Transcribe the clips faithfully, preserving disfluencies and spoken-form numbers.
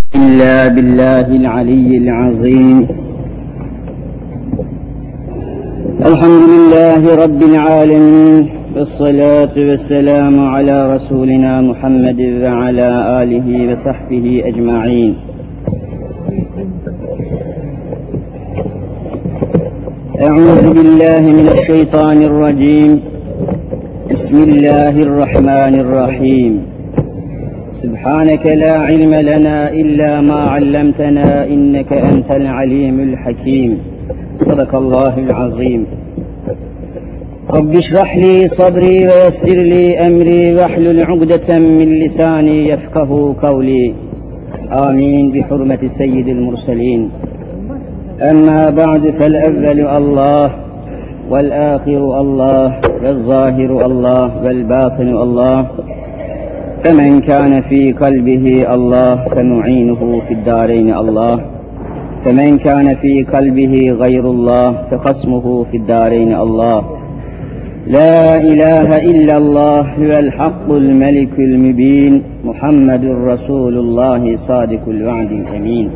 إلا بالله العلي العظيم. الحمد لله رب العالمين، والصلاة والسلام على رسولنا محمد وعلى آله وصحبه أجمعين. أعوذ بالله من الشيطان الرجيم. بسم الله الرحمن الرحيم. سبحانك لا علم لنا إلا ما علمتنا إنك أنت العليم الحكيم. صدق الله العظيم. رب اشرح لي صدري ويسر لي أمري واحلل عقدة من لساني يفقه قولي. آمين بحرمة سيد المرسلين. أما بعد، فالأول الله، والآخر الله، والظاهر الله، والباطن الله. فمن كان في قلبه الله فمعينه في الدارين الله، فمن كان في قلبه غير الله فخصمه في الدارين الله. لا إله إلا الله هو الحق الملك المبين، محمد رسول الله صادق الوعد الأمين.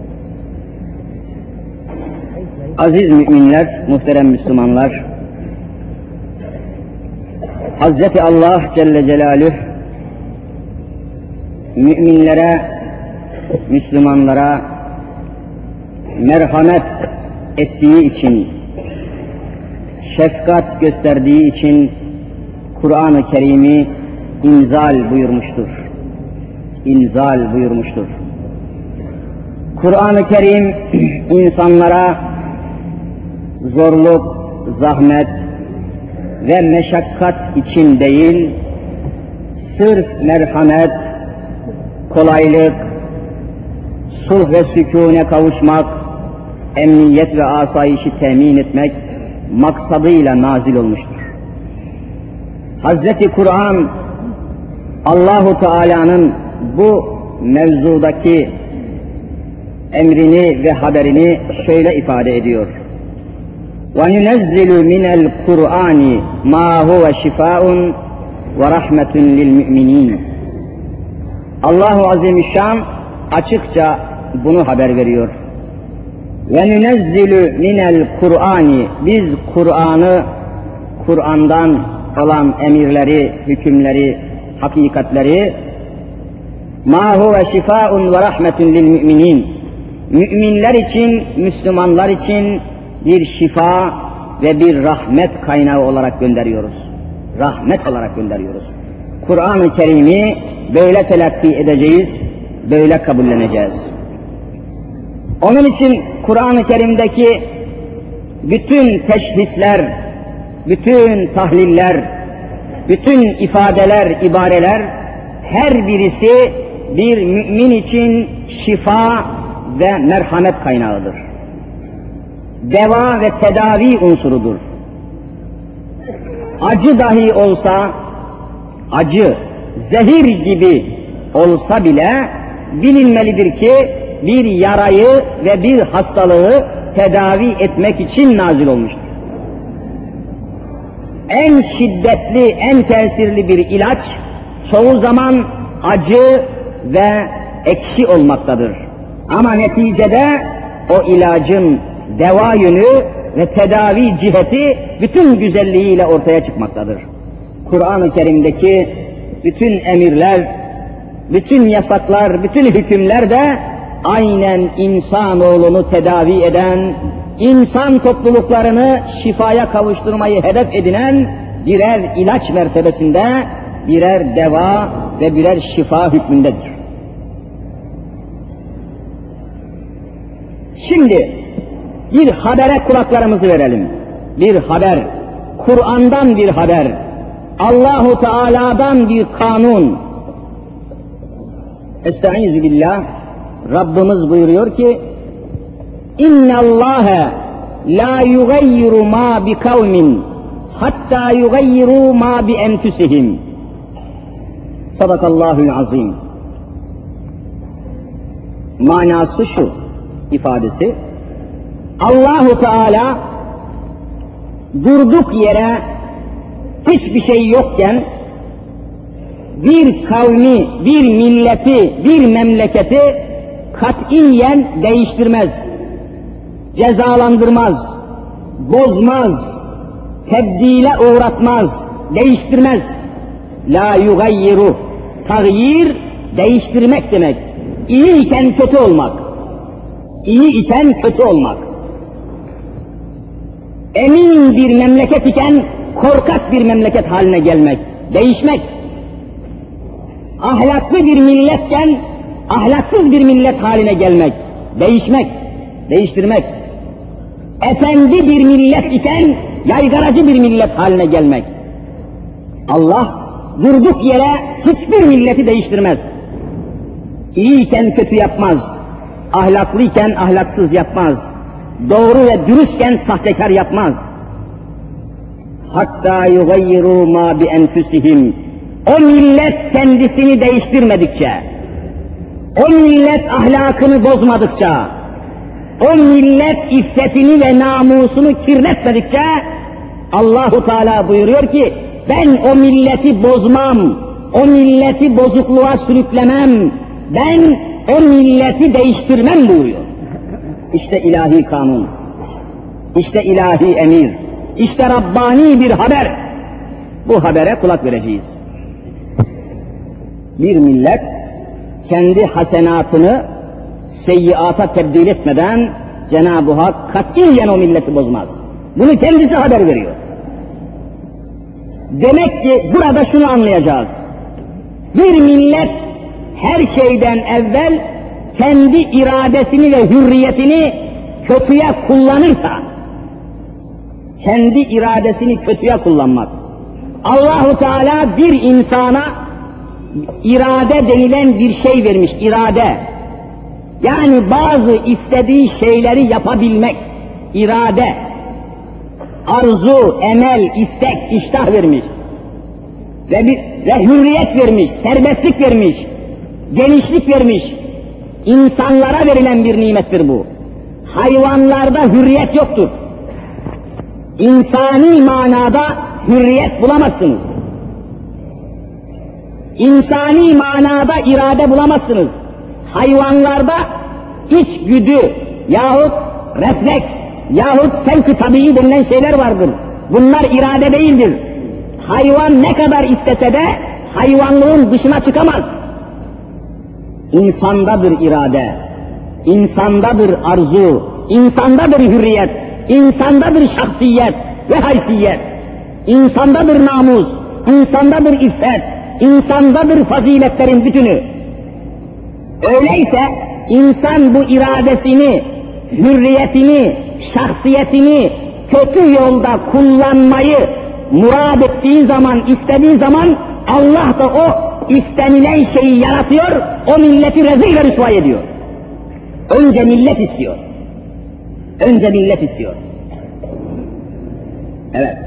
Aziz müminler, muhterem Müslümanlar, Hazreti Allah Celle Celaluhu müminlere, Müslümanlara merhamet ettiği için, şefkat gösterdiği için Kur'an-ı Kerim'i inzal buyurmuştur. İnzal buyurmuştur. Kur'an-ı Kerim insanlara zorluk, zahmet ve meşakkat için değil, sırf merhamet, kolaylık, sulh ve sükûne kavuşmak, emniyet ve asayişi temin etmek maksadıyla nazil olmuştur. Hazreti Kur'an, Allahu Teala'nın bu mevzudaki emrini ve haberini şöyle ifade ediyor. وَنُنَزِّلُ مِنَ الْقُرْآنِ مَا هُوَ شِفَاءٌ وَرَحْمَةٌ لِلْمُؤْمِنِينَ. Allah-u Azimüşşan açıkça bunu haber veriyor. وَنُنَزِّلُ مِنَ الْقُرْآنِ. Biz Kur'an'ı, Kur'an'dan olan emirleri, hükümleri, hakikatleri مَا هُوَ شِفَاءٌ وَرَحْمَةٌ لِلْمُؤْمِنِينَ. Müminler için, Müslümanlar için bir şifa ve bir rahmet kaynağı olarak gönderiyoruz. Rahmet olarak gönderiyoruz. Kur'an-ı Kerim'i böyle telakki edeceğiz, böyle kabulleneceğiz. Onun için Kur'an-ı Kerim'deki bütün teşhisler, bütün tahliller, bütün ifadeler, ibareler, her birisi bir mümin için şifa ve merhamet kaynağıdır. Deva ve tedavi unsurudur. Acı dahi olsa, acı, zehir gibi olsa bile bilinmelidir ki bir yarayı ve bir hastalığı tedavi etmek için nazil olmuştur. En şiddetli, en tesirli bir ilaç çoğu zaman acı ve ekşi olmaktadır. Ama neticede o ilacın deva yönü ve tedavi ciheti bütün güzelliğiyle ortaya çıkmaktadır. Kur'an-ı Kerim'deki bütün emirler, bütün yasaklar, bütün hükümler de aynen insanoğlunu tedavi eden, insan topluluklarını şifaya kavuşturmayı hedef edinen birer ilaç mertebesinde, birer deva ve birer şifa hükmündedir. Şimdi bir habere kulaklarımızı verelim. Bir haber, Kur'an'dan bir haber, Allahu Teala'dan bir kanun. Estaizu billah, Rabbimiz buyuruyor ki: İnna Allaha la yugayyiru ma bi kavmin hatta yugayyiru ma bi enfusihim. Sadakallahul azim. Manası şu ifadesi: Allahu Teala durduk yere hiçbir şey yokken bir kavmi, bir milleti, bir memleketi katiyen değiştirmez, cezalandırmaz, bozmaz, tebdile uğratmaz, değiştirmez. La yugayyiru, tagyir, değiştirmek demek. İyi iken kötü olmak, iyi iken kötü olmak. Emin bir memleket iken korkak bir memleket haline gelmek, değişmek. Ahlaklı bir milletken ahlaksız bir millet haline gelmek, değişmek, değiştirmek. Efendi bir millet iken yaygaracı bir millet haline gelmek. Allah durduk yere hiçbir milleti değiştirmez. İyiyken kötü yapmaz, ahlaklıyken ahlaksız yapmaz, doğru ve dürüstken sahtekar yapmaz. Hatta yugayyiru ma bi enfusihim. O millet kendisini değiştirmedikçe, o millet ahlakını bozmadıkça, o millet iffetini ve namusunu kirletmedikçe, Allahu Teala buyuruyor ki, ben o milleti bozmam, o milleti bozukluğa sürüklemem, ben o milleti değiştirmem buyuruyor. İşte ilahi kanun, işte ilahi emir, işte Rabbani bir haber. Bu habere kulak vereceğiz. Bir millet kendi hasenatını seyyiata tebdil etmeden Cenab-ı Hak katiyen o milleti bozmaz. Bunu kendisi haber veriyor. Demek ki burada şunu anlayacağız. Bir millet her şeyden evvel kendi iradesini ve hürriyetini kötüye kullanırsa, kendi iradesini kötüye kullanmak. Allahu Teala bir insana irade denilen bir şey vermiş, irade. Yani bazı istediği şeyleri yapabilmek, irade. Arzu, emel, istek, iştah vermiş. Ve, bir, ve hürriyet vermiş, serbestlik vermiş, genişlik vermiş. İnsanlara verilen bir nimettir bu. Hayvanlarda hürriyet yoktur. İnsani manada hürriyet bulamazsınız. İnsani manada irade bulamazsınız. Hayvanlarda içgüdü yahut refleks yahut sevk-ı tabii denilen şeyler vardır. Bunlar irade değildir. Hayvan ne kadar istese de hayvanlığın dışına çıkamaz. İnsandadır irade, insandadır arzu, insandadır hürriyet, insandadır şahsiyet ve haysiyet, insandadır namus, insandadır iffet, insandadır faziletlerin bütünü. Öyleyse insan bu iradesini, hürriyetini, şahsiyetini kötü yolda kullanmayı murad ettiği zaman, istediği zaman Allah da o istenilen şeyi yaratıyor, o milleti rezil ve rüsva ediyor. Önce millet istiyor. Önce millet istiyor. Evet.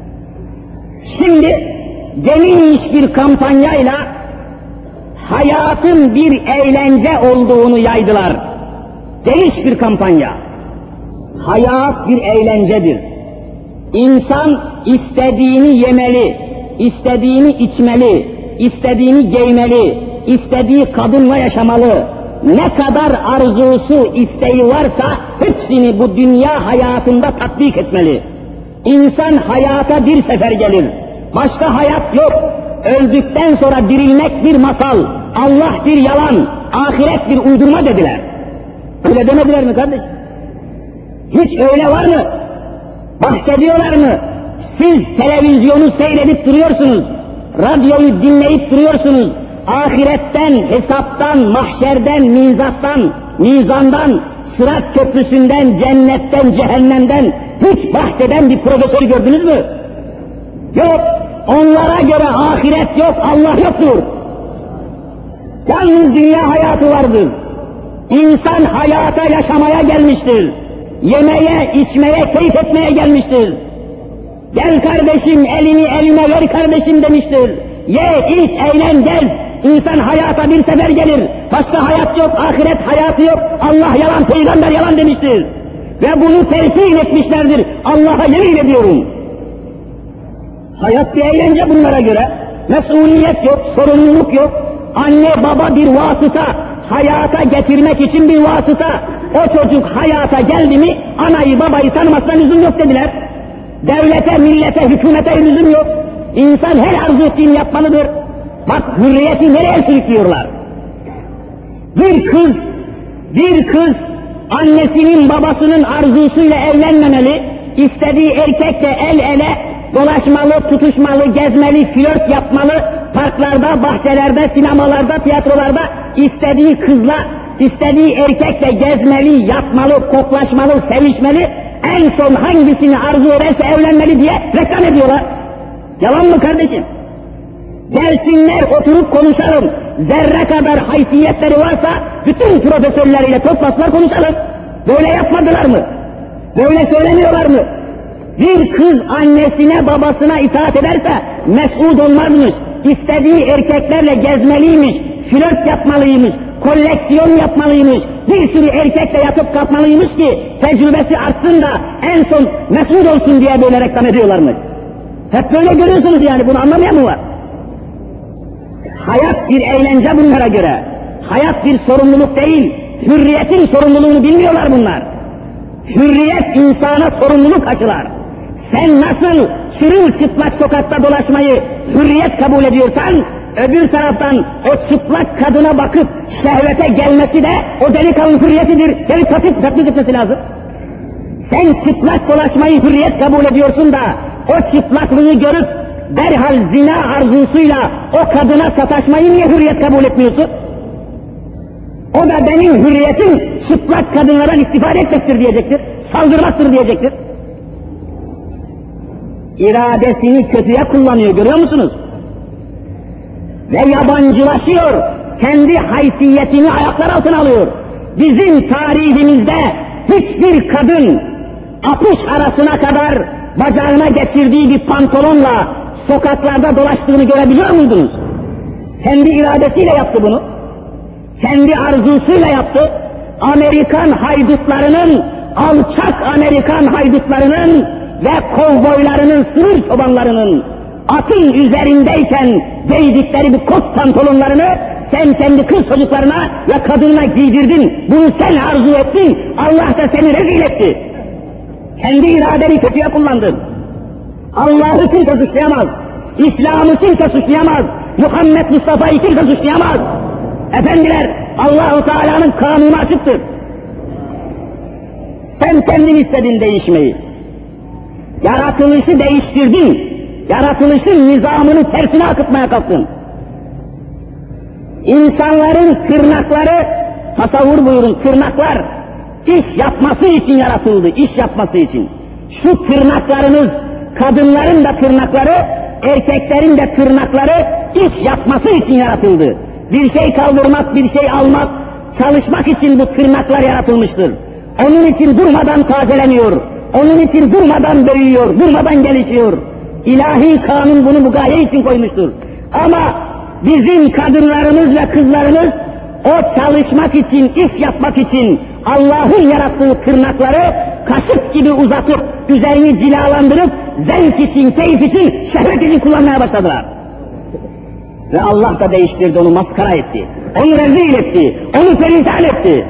Şimdi geniş bir kampanyayla hayatın bir eğlence olduğunu yaydılar. Geniş bir kampanya. Hayat bir eğlencedir. İnsan istediğini yemeli, istediğini içmeli, istediğini giymeli, istediği kadınla yaşamalı. Ne kadar arzusu, isteği varsa hepsini bu dünya hayatında tatbik etmeli. İnsan hayata bir sefer gelir. Başka hayat yok. Öldükten sonra dirilmek bir masal, Allah bir yalan, ahiret bir uydurma dediler. Öyle demediler mi kardeş? Hiç öyle var mı? Bahsediyorlar mı? Siz televizyonu seyredip duruyorsunuz, radyoyu dinleyip duruyorsunuz, ahiretten, hesaptan, mahşerden, mizattan, mizandan, sırat köprüsünden, cennetten, cehennemden hiç bahseden bir profesör gördünüz mü? Yok, onlara göre ahiret yok, Allah yoktur. Yalnız dünya hayatı vardır. İnsan hayata yaşamaya gelmiştir. Yemeye, içmeye, keyif etmeye gelmiştir. Gel kardeşim, elini elime ver kardeşim demiştir. Ye, iç, eğlen, gel. İnsan hayata bir sefer gelir. Başka hayat yok, ahiret hayatı yok. Allah yalan, peygamber yalan demiştir. Ve bunu terkin etmişlerdir. Allah'a yemin ediyorum. Hayat bir eğlence bunlara göre. Mesuliyet yok, sorumluluk yok. Anne baba bir vasıta, hayata getirmek için bir vasıta. O çocuk hayata geldi mi, anayı babayı tanımasına lüzum yok dediler. Devlete, millete, hükümete lüzum yok. İnsan her arzu ettiğini yapmalıdır. Bak hürriyeti nereye sürüklüyorlar? Bir kız, bir kız annesinin babasının arzusuyla evlenmemeli, istediği erkekle el ele dolaşmalı, tutuşmalı, gezmeli, flört yapmalı, parklarda, bahçelerde, sinemalarda, tiyatrolarda istediği kızla, istediği erkekle gezmeli, yatmalı, koklaşmalı, sevişmeli, en son hangisini arzu ederse evlenmeli diye reklam ediyorlar. Yalan mı kardeşim? Gelsinler oturup konuşalım. Zerre kadar haysiyetleri varsa bütün profesörleriyle toplasınlar konuşalım. Böyle yapmadılar mı? Böyle söylemiyorlar mı? Bir kız annesine babasına itaat ederse mes'ud olmazmış. İstediği erkeklerle gezmeliymiş, flört yapmalıymış, koleksiyon yapmalıymış, bir sürü erkekle yatıp kalkmalıymış ki tecrübesi artsın da en son mes'ud olsun diye böyle reklam ediyorlarmış. Hep böyle görüyorsunuz yani, bunu anlamayan mı var? Hayat bir eğlence bunlara göre. Hayat bir sorumluluk değil, hürriyetin sorumluluğunu bilmiyorlar bunlar. Hürriyet insana sorumluluk aşılar. Sen nasıl çırılçıplak sokakta dolaşmayı hürriyet kabul ediyorsan, öbür taraftan o çıplak kadına bakıp şehvete gelmesi de o delikanlı hürriyetidir. Seni tatip tatbik etmesi lazım. Sen çıplak dolaşmayı hürriyet kabul ediyorsun da o çıplaklığı görüp derhal zina arzusuyla o kadına sataşmayı niye hürriyet kabul etmiyorsun? O da benim hürriyetim çıplak kadınlardan istifade etmektir diyecektir, saldırmaktır diyecektir. İradesini kötüye kullanıyor, görüyor musunuz? Ve yabancılaşıyor, kendi haysiyetini ayaklar altına alıyor. Bizim tarihimizde hiçbir kadın apış arasına kadar bacağına geçirdiği bir pantolonla sokaklarda dolaştığını görebiliyor muydunuz? Kendi iradesiyle yaptı bunu. Kendi arzusuyla yaptı. Amerikan haydutlarının, alçak Amerikan haydutlarının ve kovboylarının, sınır çobanlarının atın üzerindeyken giydikleri bir kot pantolonlarını sen kendi kız çocuklarına ve kadınına giydirdin. Bunu sen arzu ettin. Allah da seni rezil etti. Kendi iradeni kötüye kullandın. Allah'ı kimse suçlayamaz. İslam'ı kimse suçlayamaz. Muhammed Mustafa'yı kimse suçlayamaz. Efendiler, Allah-u Teala'nın kanunu açıktır. Sen kendin istedin değişmeyi. Yaratılışı değiştirdin. Yaratılışın nizamını tersine akıtmaya kalktın. İnsanların tırnakları, tasavvur buyurun, tırnaklar iş yapması için yaratıldı, iş yapması için. Şu tırnaklarınız, kadınların da tırnakları, erkeklerin de tırnakları iş yapması için yaratıldı. Bir şey kaldırmak, bir şey almak, çalışmak için bu tırnaklar yaratılmıştır. Onun için durmadan tazeleniyor, onun için durmadan büyüyor, durmadan gelişiyor. İlahi kanun bunu bu gaye için koymuştur. Ama bizim kadınlarımız ve kızlarımız o çalışmak için, iş yapmak için Allah'ın yarattığı tırnakları kaşık gibi uzatıp, üzerini cilalandırıp, zevk için, keyif için, şehvet için kullanmaya başladılar. Ve Allah da değiştirdi, onu maskara etti, onu rezil etti, onu perişan etti.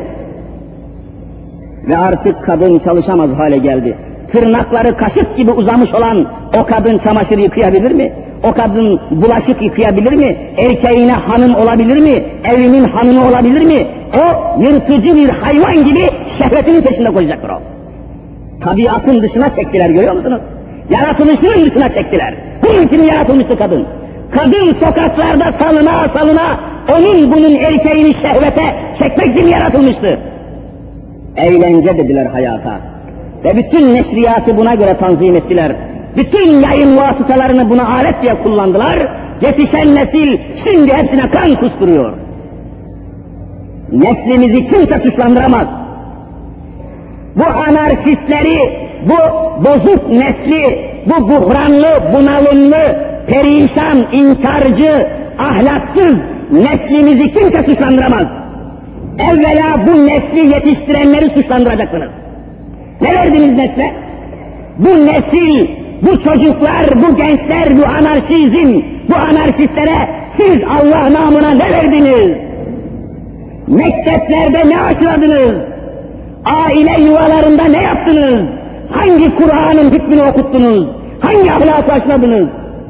Ve artık kadın çalışamaz hale geldi. Tırnakları kaşık gibi uzamış olan o kadın çamaşır yıkayabilir mi? O kadın bulaşık yıkayabilir mi? Erkeğine hanım olabilir mi? Evinin hanımı olabilir mi? O yırtıcı bir hayvan gibi şehvetinin peşinde koşacaktır o. Tabiatın dışına çektiler, görüyor musunuz? Yaratılışının dışına çektiler. Bunun için yaratılmıştı kadın. Kadın sokaklarda salına salına onun bunun erkeğini şehvete çekmek için yaratılmıştı. Eğlence dediler hayata. Ve bütün neşriyatı buna göre tanzim ettiler. Bütün yayın vasıtalarını buna alet diye kullandılar. Yetişen nesil şimdi hepsine kan kusturuyor. Neslimizi kimse suçlandıramaz. Bu anarşistleri, bu bozuk nesli, bu buhranlı, bunalımlı, perişan, inkarcı, ahlaksız neslimizi kimse suçlandıramaz. Evvela bu nesli yetiştirenleri suçlandıracaksınız. Ne verdiniz nesle? Bu nesil, bu çocuklar, bu gençler, bu anarşizm, bu anarşistlere siz Allah namına ne verdiniz? Mekteplerde ne aşıladınız? Aile yuvalarında ne yaptınız? Hangi Kur'an'ın hükmünü okuttunuz? Hangi ahlakı aşıladınız?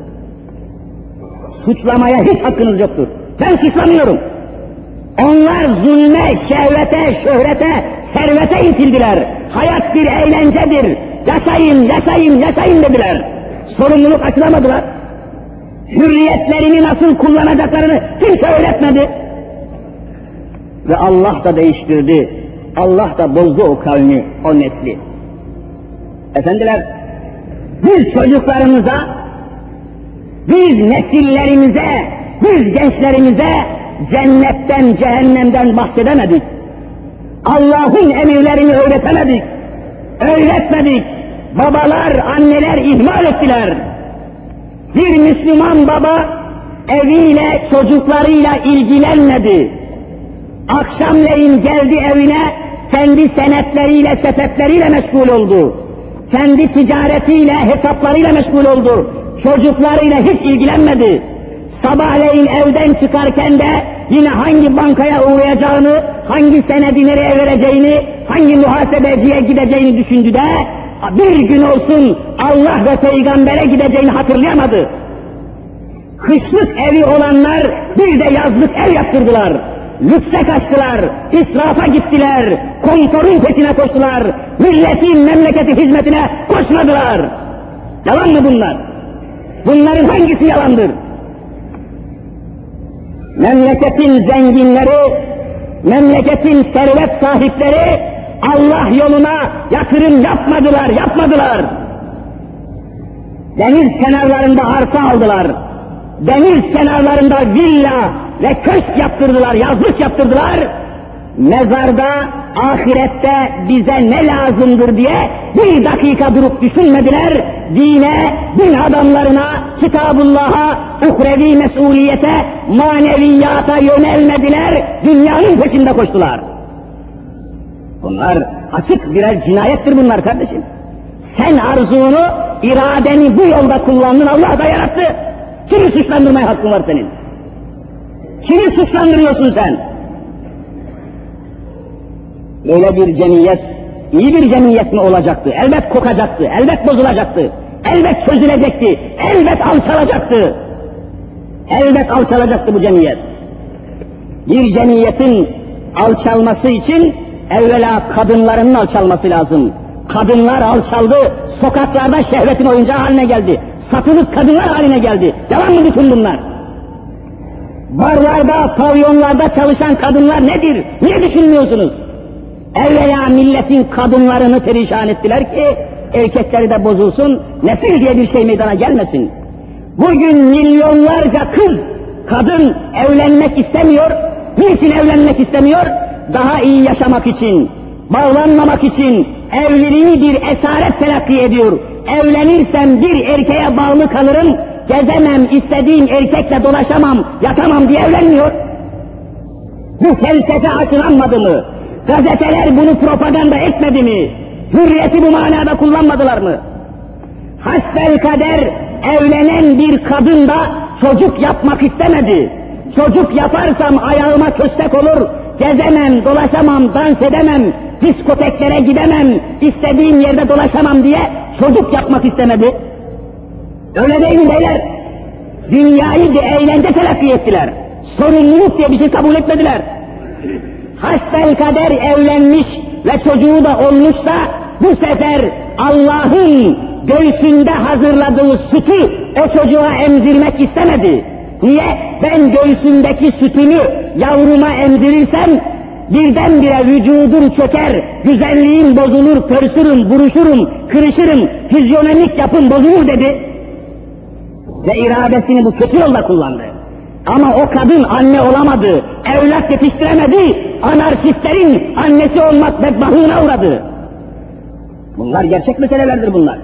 Suçlamaya hiç hakkınız yoktur. Ben suçlamıyorum. Onlar zulme, şehvete, şöhrete, servete itildiler. Hayat bir eğlencedir. Yaşayın, yaşayın, yaşayın dediler. Sorumluluk aşılamadılar. Hürriyetlerini nasıl kullanacaklarını kimse öğretmedi. Ve Allah da değiştirdi. Allah da bozdu o kavmi, o nesli. Efendiler, biz çocuklarımıza, biz nesillerimize, biz gençlerimize cennetten, cehennemden bahsedemedik. Allah'ın emirlerini öğretemedik. Öğretmedik. Babalar, anneler ihmal ettiler. Bir Müslüman baba eviyle, çocuklarıyla ilgilenmedi. Akşamleyin geldi evine, kendi senetleriyle, sepetleriyle meşgul oldu. Kendi ticaretiyle, hesaplarıyla meşgul oldu. Çocuklarıyla hiç ilgilenmedi. Sabahleyin evden çıkarken de yine hangi bankaya uğrayacağını, hangi senedi nereye vereceğini, hangi muhasebeciye gideceğini düşündü de bir gün olsun Allah ve Peygamber'e gideceğini hatırlayamadı. Kışlık evi olanlar bir de yazlık ev yaptırdılar. Lükse kaçtılar, israfa gittiler, konforun peşine koştular, milletin memleketi hizmetine koşmadılar. Yalan mı bunlar? Bunların hangisi yalandır? Memleketin zenginleri, memleketin servet sahipleri Allah yoluna yatırım yapmadılar, yapmadılar. Deniz kenarlarında arsa aldılar. Deniz kenarlarında villa ve köşk yaptırdılar, yazlık yaptırdılar. Mezarda, ahirette bize ne lazımdır diye bir dakika durup düşünmediler. Dine, din adamlarına, Kitabullah'a, uhrevi mesuliyete, maneviyata yönelmediler. Dünyanın peşinde koştular. Bunlar açık birer cinayettir bunlar kardeşim. Sen arzunu, iradeni bu yolda kullandın, Allah da yarattı. Kimi suçlandırmaya hakkın var senin? Kimi suçlandırıyorsun sen? Böyle bir cemiyet, iyi bir cemiyet mi olacaktı? Elbet kokacaktı, elbet bozulacaktı, elbet çözülecekti, elbet alçalacaktı. Elbet alçalacaktı bu cemiyet. Bir cemiyetin alçalması için evvela kadınların alçalması lazım. Kadınlar alçaldı, sokaklarda şehvetin oyuncağı haline geldi. Satılık kadınlar haline geldi. Yalan mı bütün bunlar? Barlarda, pavyonlarda çalışan kadınlar nedir? Niye düşünmüyorsunuz? Evvela milletin kadınlarını perişan ettiler ki erkekleri de bozulsun, nesil diye bir şey meydana gelmesin. Bugün milyonlarca kız, kadın evlenmek istemiyor. Niçin evlenmek istemiyor? Daha iyi yaşamak için, bağlanmamak için evliliği bir esaret telakki ediyor. Evlenirsem bir erkeğe bağlı kalırım, gezemem, istediğim erkekle dolaşamam, yatamam diye evlenmiyor. Bu felsefe aşılanmadı mı? Gazeteler bunu propaganda etmedi mi? Hürriyeti bu manada kullanmadılar mı? Hasbelkader evlenen bir kadın da çocuk yapmak istemedi. Çocuk yaparsam ayağıma köstek olur, gezemem, dolaşamam, dans edemem, diskoteklere gidemem, istediğim yerde dolaşamam diye çocuk yapmak istemedi. Öyle değil mi beyler? Dünyayı bir eğlence telakki ettiler. Sorumluluk diye bir şey kabul etmediler. Hasbelkader evlenmiş ve çocuğu da olmuşsa bu sefer Allah'ın göğsünde hazırladığı sütü o çocuğa emzirmek istemedi. Niye? Ben göğsündeki sütünü yavruma emzirirsem birdenbire vücudum çöker, güzelliğim bozulur, pörsürüm, buruşurum, kırışırım, fizyonomik yapım bozulur dedi. Ve iradesini bu kötü yolda kullandı. Ama o kadın anne olamadı, evlat yetiştiremedi, anarşistlerin annesi olmak bedbahına uğradı. Bunlar gerçek meselelerdir bunlar.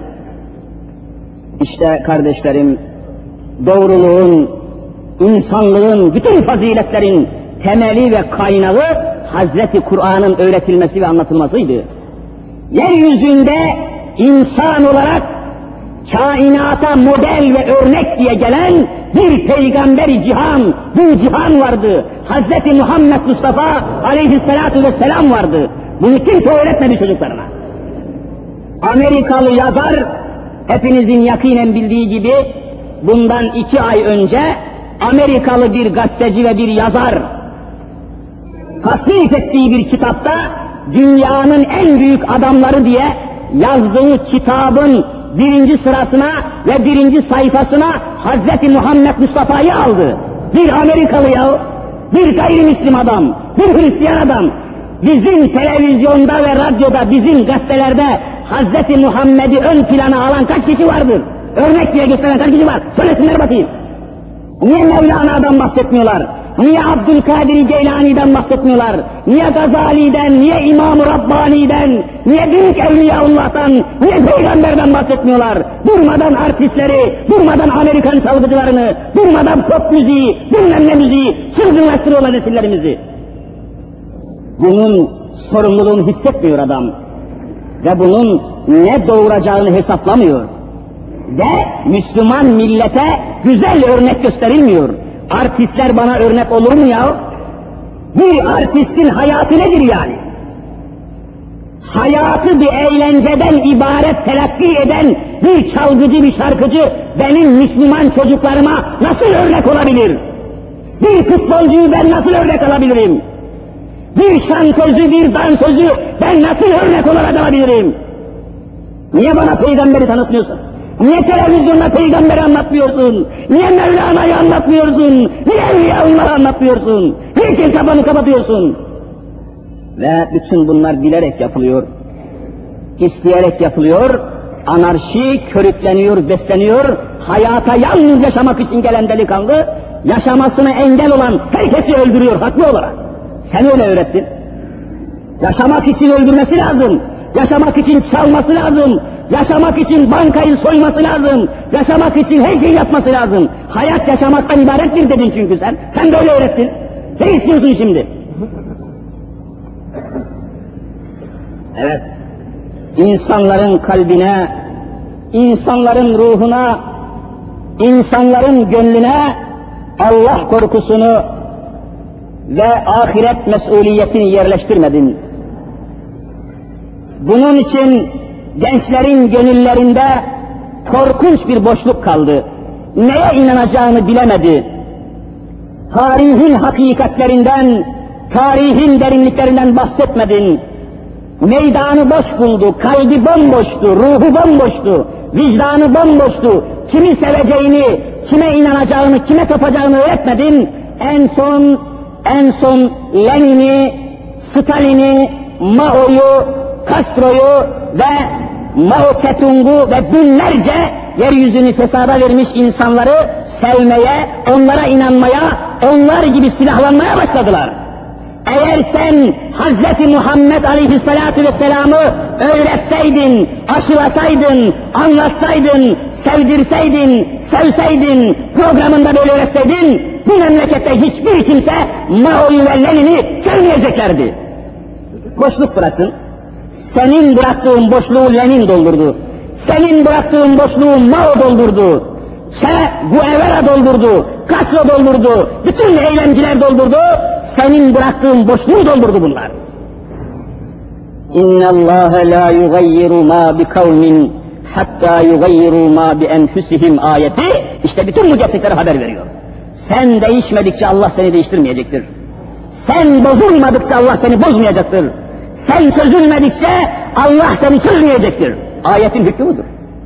İşte kardeşlerim, doğruluğun, insanlığın, bütün faziletlerin temeli ve kaynağı Hazreti Kur'an'ın öğretilmesi ve anlatılmasıydı. Yeryüzünde insan olarak kainata model ve örnek diye gelen bir peygamberi cihan, bir cihan vardı. Hazreti Muhammed Mustafa aleyhissalatu vesselam vardı. Bunu kimse öğretmedi çocuklarına. Amerikalı yazar, hepinizin yakinen bildiği gibi, bundan iki ay önce Amerikalı bir gazeteci ve bir yazar tasnif ettiği bir kitapta dünyanın en büyük adamları diye yazdığı kitabın birinci sırasına ve birinci sayfasına Hazreti Muhammed Mustafa'yı aldı. Bir Amerikalı ya, bir gayrimüslim adam, bir Hristiyan adam. Bizim televizyonda ve radyoda, bizim gazetelerde Hazreti Muhammed'i ön plana alan kaç kişi vardır? Örnek diye gösteren kaç kişi var? Söylesinler bakayım. Niye Mevlana'dan bahsetmiyorlar? Niye Abdülkadir Geylani'den bahsetmiyorlar? Niye Gazali'den, niye İmam-ı Rabbani'den, niye Büyük Evliyaullah'tan, niye Peygamber'den bahsetmiyorlar? Durmadan artistleri, durmadan Amerikan çalgıcılarını, durmadan pop müziği, bilmem ne müziği, çılgınlaştırıyorlar nesillerimizi. Bunun sorumluluğunu hissetmiyor adam. Ve bunun ne doğuracağını hesaplamıyor. Ve Müslüman millete güzel örnek gösterilmiyor. Artistler bana örnek olur mu ya? Bir artistin hayatı nedir yani? Hayatı bir eğlenceden ibaret telakki eden bir çalgıcı, bir şarkıcı benim Müslüman çocuklarıma nasıl örnek olabilir? Bir futbolcuyu ben nasıl örnek alabilirim? Bir şantözü, bir dansözü ben nasıl örnek olarak alabilirim? Niye bana peygamberi tanıtmıyorsun? Niye televizyonda peygamberi anlatmıyorsun? Niye Mevlana'yı anlatmıyorsun? Niye Evliyaullah'ı anlatmıyorsun? Niçin kafanı kapatıyorsun? Ve bütün bunlar bilerek yapılıyor. İsteyerek yapılıyor. Anarşi körükleniyor, besleniyor. Hayata yalnız yaşamak için gelen delikanlı, yaşamasına engel olan herkesi öldürüyor haklı olarak. Sen öyle öğrettin. Yaşamak için öldürmesi lazım. Yaşamak için çalması lazım. Yaşamak için bankayı soyması lazım. Yaşamak için her şeyi yapması lazım. Hayat yaşamaktan ibarettir dedin çünkü sen. Sen de öyle öğrettin. Ne istiyorsun şimdi? Evet. İnsanların kalbine, insanların ruhuna, insanların gönlüne Allah korkusunu ve ahiret mesuliyetini yerleştirmedin. Bunun için gençlerin gönüllerinde korkunç bir boşluk kaldı. Neye inanacağını bilemedi. Tarihin hakikatlerinden, tarihin derinliklerinden bahsetmedin. Meydanı boş buldu, kalbi bomboştu, ruhu bomboştu, vicdanı bomboştu. Kimi seveceğini, kime inanacağını, kime tapacağını öğretmedin. En son, en son Lenin'i, Stalin'i, Mao'yu, Castro'yu ve Mao Tse-tung'u ve binlerce yeryüzünü fesada vermiş insanları sevmeye, onlara inanmaya, onlar gibi silahlanmaya başladılar. Eğer sen Hazreti Muhammed Aleyhisselatü Vesselam'ı öğretseydin, aşılataydın, anlatsaydın, sevdirseydin, sevseydin, programında böyle öğretseydin, bu memlekette hiçbir kimse Mao'yu ve Lenin'i sevmeyeceklerdi. Boşluk bıraktın. Senin bıraktığın boşluğu Lenin doldurdu. Senin bıraktığın boşluğu Mao doldurdu. Che Guevara doldurdu. Castro doldurdu. Bütün eylemciler doldurdu. Senin bıraktığın boşluğu doldurdu bunlar. İnna Allah la yugayyiru ma bi kavmin hatta yugayyiru ma bi enfusihim ayeti. İşte bütün bu gerçekleri haber veriyor. Sen değişmedikçe Allah seni değiştirmeyecektir. Sen bozulmadıkça Allah seni bozmayacaktır. Sen çözülmedikçe Allah seni çözmeyecektir. Ayetin hükmü budur.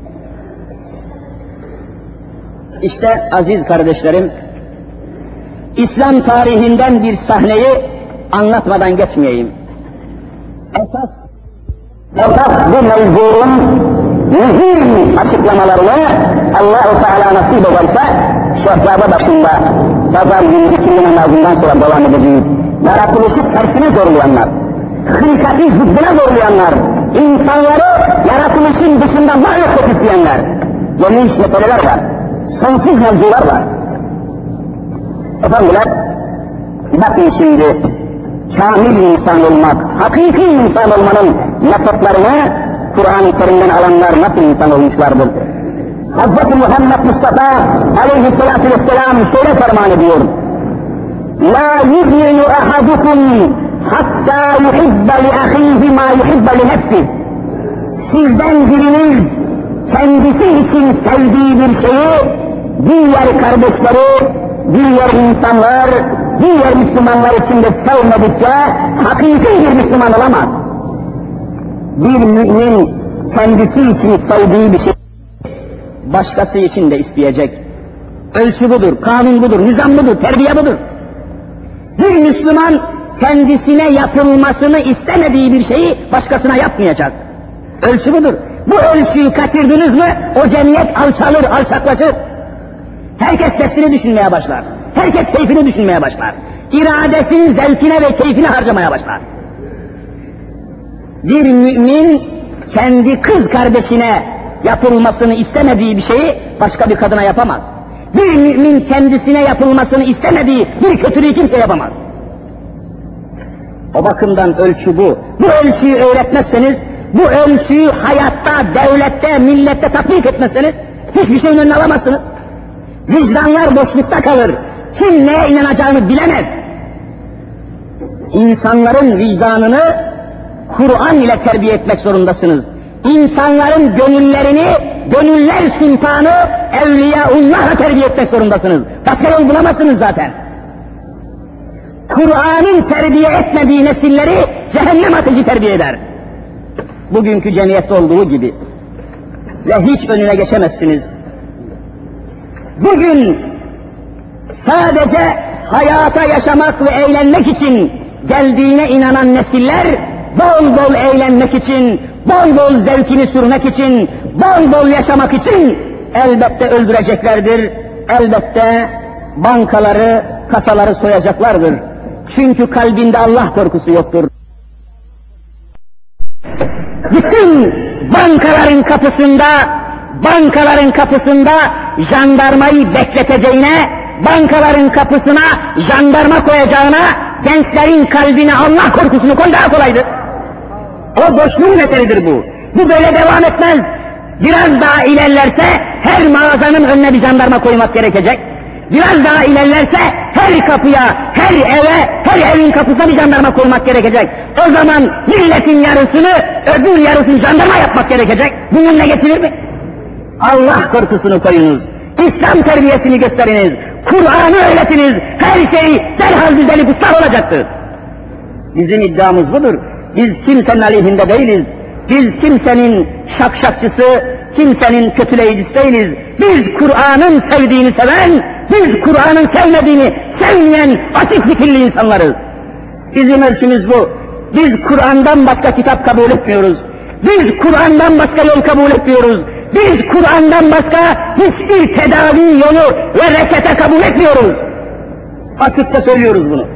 İşte aziz kardeşlerim, İslam tarihinden bir sahneyi anlatmadan geçmeyeyim. Esas, esas bu mevzunun mühim açıklamalarını Allah-u Teala nasip ederse şehzade başında pazar günü ikindi namazından sonra devam edeceğiz. Yaratılışı tersine zorlayanlar, hılkati zıddına zorlayanlar, insanları yaratılışın dışında mahvetmek isteyenler, geniş meseleler var, sonsuz mevzular var. Efendiler, bakın şimdi, kamil insan olmak, hakiki insan olmanın metotlarını Kur'an-ı Kerim'den alanlar nasıl insan olmuşlardır? Hazreti Muhammed Mustafa aleyhissalatu vesselam şöyle ferman ediyor. La yu'minu ahadukum hatta yuhibbe li ahihi ma yuhibbe li nefsih. Sizden biriniz kendisi için sevdiği bir şeyi diğer kardeşleri, diğer insanlar, diğer Müslümanlar için de sevmedikçe hakiki bir Müslüman olamaz. Bir mümin kendisi için sevdiği bir şey başkası için de isteyecek. Ölçü budur, kanun budur, nizam budur, terbiye budur. Bir Müslüman kendisine yapılmasını istemediği bir şeyi başkasına yapmayacak. Ölçü budur. Bu ölçüyü kaçırdınız mı o cemiyet alçalır, alçaklaşır. Herkes nefsini düşünmeye başlar. Herkes keyfini düşünmeye başlar. İradesini, zevkine ve keyfine harcamaya başlar. Bir mümin kendi kız kardeşine yapılmasını istemediği bir şeyi başka bir kadına yapamaz. Bir mümin kendisine yapılmasını istemediği bir kötülüğü kimse yapamaz. O bakımdan ölçü bu. Bu ölçüyü öğretmezseniz, bu ölçüyü hayatta, devlette, millette tatbik etmezseniz hiçbir şeyin önüne alamazsınız. Vicdanlar boşlukta kalır. Kim neye inanacağını bilemez. İnsanların vicdanını Kur'an ile terbiye etmek zorundasınız. İnsanların gönüllerini, gönüller sultanı Evliyaullah'la terbiye etmek zorundasınız. Başka yol bulamazsınız zaten. Kur'an'ın terbiye etmediği nesilleri cehennem atıcı terbiye eder. Bugünkü cemiyette olduğu gibi. Ve hiç önüne geçemezsiniz. Bugün sadece hayata yaşamak ve eğlenmek için geldiğine inanan nesiller, bol bol eğlenmek için, bol bol zevkini sürmek için, bol bol yaşamak için elbette öldüreceklerdir. Elbette bankaları, kasaları soyacaklardır. Çünkü kalbinde Allah korkusu yoktur. Bütün bankaların kapısında, bankaların kapısında jandarmayı bekleteceğine, bankaların kapısına jandarma koyacağına, gençlerin kalbine Allah korkusunu koy, daha kolaydır. O boşluğun eseridir bu. Bu böyle devam etmez. Biraz daha ilerlerse her mağazanın önüne bir jandarma koymak gerekecek. Biraz daha ilerlerse her kapıya, her eve, her evin kapısına bir jandarma koymak gerekecek. O zaman milletin yarısını, öbür yarısını jandarma yapmak gerekecek. Bununla geçilir mi? Allah korkusunu koyunuz. İslam terbiyesini gösteriniz. Kur'an'ı öğretiniz. Her şey derhal düzelip ıslah olacaktır. Bizim iddiamız budur. Biz kimsenin aleyhinde değiliz. Biz kimsenin şakşakçısı, kimsenin kötüleyicisi değiliz. Biz Kur'an'ın sevdiğini seven, biz Kur'an'ın sevmediğini sevmeyen açık fikirli insanlarız. Bizim ölçümüz bu. Biz Kur'an'dan başka kitap kabul etmiyoruz. Biz Kur'an'dan başka yol kabul etmiyoruz. Biz Kur'an'dan başka hiçbir tedavi yolu ve reçete kabul etmiyoruz. Açıkça söylüyoruz bunu.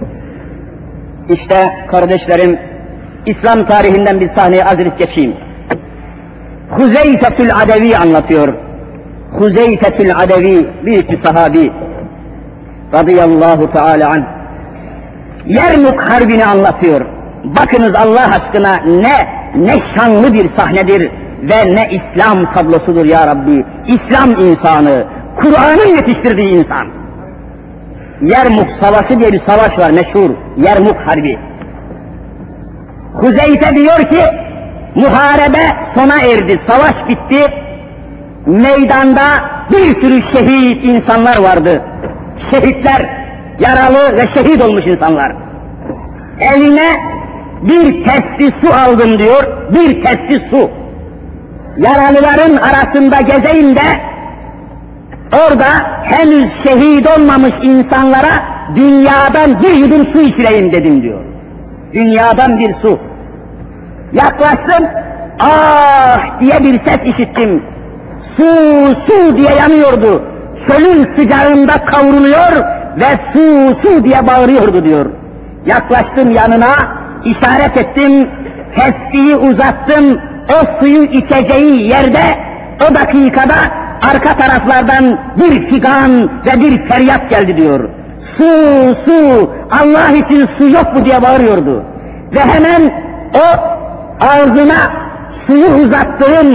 İşte kardeşlerim, İslam tarihinden bir sahneye azrif geçeyim. Huzeyfetül Adevi anlatıyor. Huzeyfetül Adevi, büyük bir sahabi. Radıyallahu teala anh. Yermuk Harbi'ni anlatıyor. Bakınız Allah aşkına ne, ne şanlı bir sahnedir ve ne İslam tablosudur ya Rabbi. İslam insanı, Kur'an'ın yetiştirdiği insan. Yermuk Savaşı diye bir savaş var meşhur, Yermuk Harbi. Huzeyfe diyor ki, muharebe sona erdi, savaş bitti. Meydanda bir sürü şehit insanlar vardı. Şehitler, yaralı ve şehit olmuş insanlar. Eline bir testi su aldım diyor, bir testi su. Yaralıların arasında gezeyim de, orada henüz şehit olmamış insanlara dünyadan bir yudum su içireyim dedim diyor. Dünyadan bir su. Yaklaştım, ah diye bir ses işittim. Su, su diye yanıyordu. Çölün sıcağında kavruluyor ve su, su diye bağırıyordu diyor. Yaklaştım yanına, işaret ettim, testiyi uzattım, o suyu içeceği yerde, o dakikada arka taraflardan bir figan ve bir feryat geldi diyor. Su, su, Allah için su yok mu diye bağırıyordu. Ve hemen o ağzına suyu uzattığım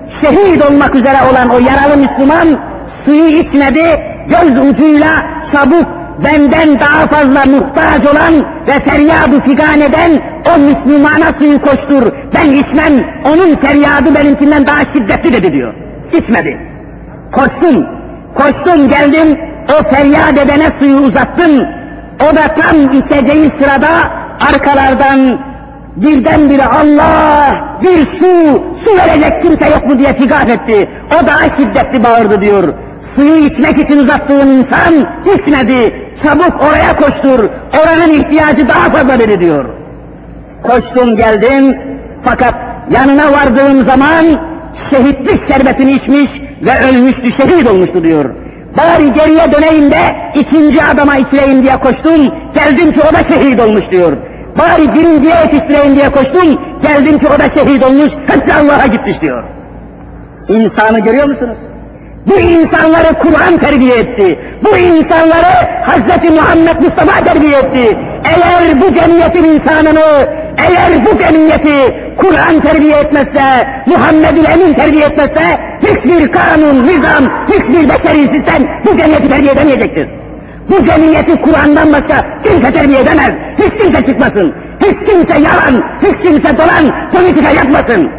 şehit olmak üzere olan o yaralı Müslüman suyu içmedi, göz ucuyla çabuk benden daha fazla muhtaç olan ve feryadı figan eden o Müslümana suyu koştur, ben içmem, onun feryadı benimkinden daha şiddetli dedi diyor. İçmedi. Koştum, koştum geldim, o feryat edene suyu uzattım, o da tam içeceği sırada arkalardan birdenbire Allah, bir su, su verecek kimse yok mu diye figan etti. O daha şiddetli bağırdı diyor. Suyu içmek için uzattığın insan içmedi, çabuk oraya koştur, oranın ihtiyacı daha fazla dedi diyor. Koştum geldim, fakat yanına vardığım zaman şehitlik şerbetini içmiş ve ölmüştü, şehit olmuştu diyor. Bari geriye döneyim de ikinci adama içireyim diye koştum, geldim ki o da şehit olmuş diyor. Bari birinciye yetiştireyim diye koştum, geldim ki o da şehit olmuş, hepsi Allah'a gitmiş diyor. İnsanı görüyor musunuz? Bu insanları Kur'an terbiye etti. Bu insanları Hazreti Muhammed Mustafa terbiye etti. Eğer bu cemiyetin insanını, eğer bu cemiyeti Kur'an terbiye etmezse, Muhammed'ül Emin terbiye etmezse, hiçbir kanun, nizam, hiçbir beşeri sistem bu cemiyeti terbiye edemeyecektir. Bu cemiyeti Kur'an'dan başka kimse terbiye edemez. Hiç kimse çıkmasın. Hiç kimse yalan, hiç kimse dolan politika yapmasın.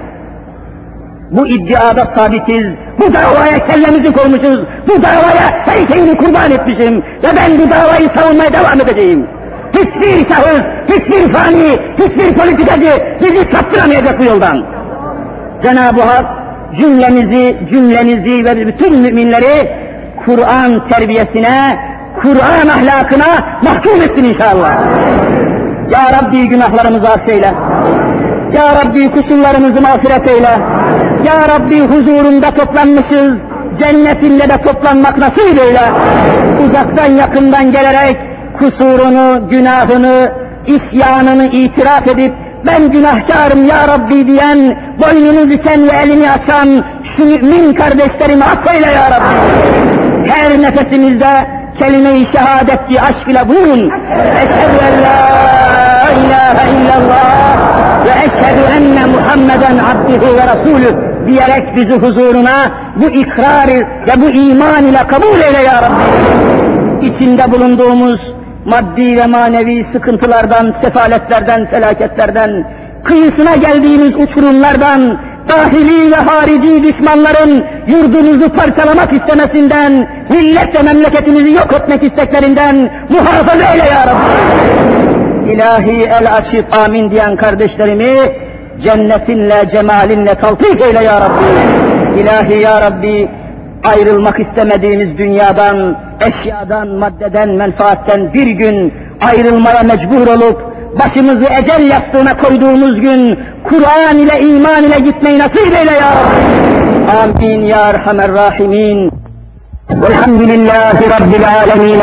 Bu iddiada sabitiz, bu davaya kellemizi koymuşuz, bu davaya her şeyini kurban etmişim ve ben bu davayı savunmaya devam edeceğim. Hiçbir şahıs, hiçbir fani, hiçbir politikacı bizi saptıramayacak bu yoldan. Cenab-ı Hak cümlemizi, cümlenizi ve bütün müminleri Kur'an terbiyesine, Kur'an ahlakına mahkum etsin inşallah. Ya Rabbi günahlarımızı affeyle. Ya Rabbi kusurlarımızı mağfiret eyle. Ya Rabbi huzurunda toplanmışız, cennetinle de toplanmak nasip eyle. Uzaktan yakından gelerek kusurunu, günahını, isyanını itiraf edip ben günahkarım ya Rabbi diyen, boynunu büken ve elini açan şu mümin kardeşlerimi affeyle ya Rabbi. Her nefesimizde kelime-i şehadetli aşk ile buyurun. Eşhedü en la ilahe illallah ve eşhedü enne Muhammeden abduhu ve rasulüh diyerek bizi huzuruna bu ikrar ve bu iman ile kabul eyle ya Rabbi. İçinde bulunduğumuz maddi ve manevi sıkıntılardan, sefaletlerden, felaketlerden, kıyısına geldiğimiz uçurumlardan, dahili ve harici düşmanların yurdumuzu parçalamak istemesinden, millet ve memleketimizi yok etmek isteklerinden muhafaza eyle ya Rabbi. İlahi el açık amin diyen kardeşlerimi cennetinle, cemalinle taltif eyle ya Rabbi. İlahi ya Rabbi, ayrılmak istemediğimiz dünyadan, eşyadan, maddeden, menfaatten bir gün ayrılmaya mecbur olup başımızı ecel yastığına koyduğumuz gün Kur'an ile, iman ile gitmeyi nasip eyle ya Rabbi. Amin ya Erhamer Rahimin. Velhamdülillahi Rabbil Alemin.